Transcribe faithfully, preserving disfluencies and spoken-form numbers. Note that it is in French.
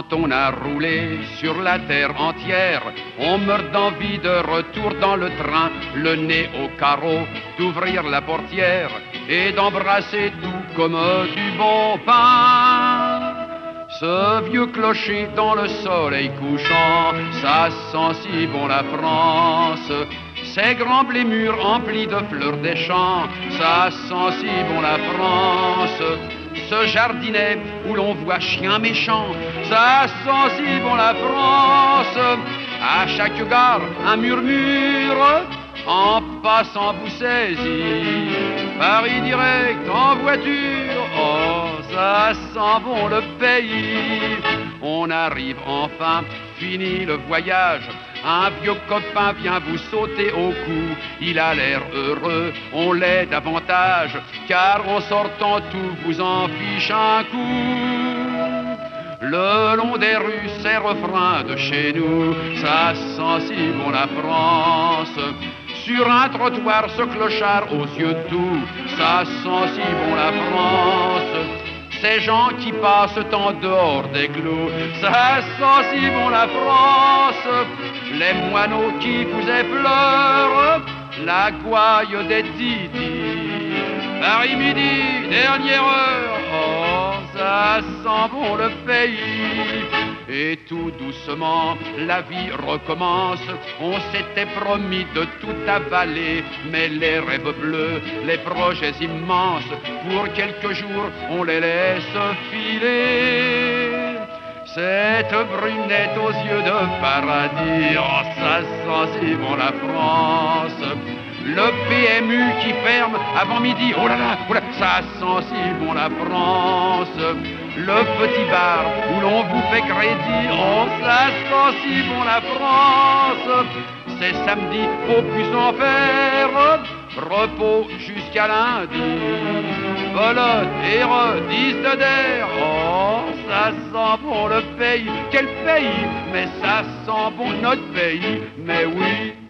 Quand on a roulé sur la terre entière, on meurt d'envie de retour dans le train, le nez au carreau, d'ouvrir la portière et d'embrasser tout comme du bon pain. Ce vieux clocher dans le soleil couchant, ça sent si bon la France. Ces grands blés mûrs emplis de fleurs des champs, ça sent si bon la France. Ce jardinet où l'on voit chien méchant, ça sent si bon la France. À chaque gare, un murmure, en passant vous saisit. Paris direct en voiture, oh, ça sent bon le pays. On arrive enfin, fini le voyage. Un vieux copain vient vous sauter au cou. Il a l'air heureux, on l'est davantage, car en sortant tout vous en fiche un coup. Le long des rues, ces refrains de chez nous, ça sent si bon la France. Sur un trottoir, ce clochard aux yeux doux, ça sent si bon la France. Ces gens qui passent en dehors des clous, ça sent si bon la France. Les moineaux qui vous effleurent, la gouaille des titis. Paris midi, dernière heure, oh, ça sent bon le pays. Et tout doucement, la vie recommence. On s'était promis de tout avaler, mais les rêves bleus, les projets immenses, pour quelques jours, on les laisse filer. Cette brunette aux yeux de paradis, oh, ça sent si bon la France. Le P M U qui ferme avant midi, oh là là, oh là, ça sent si bon la France. Le petit bar où l'on vous fait crédit, oh, ça sent si bon la France. C'est samedi, faut plus en faire, repos jusqu'à lundi. Volotte et redis de der, oh, ça sent bon le pays. Quel pays? Mais ça sent bon notre pays, mais oui.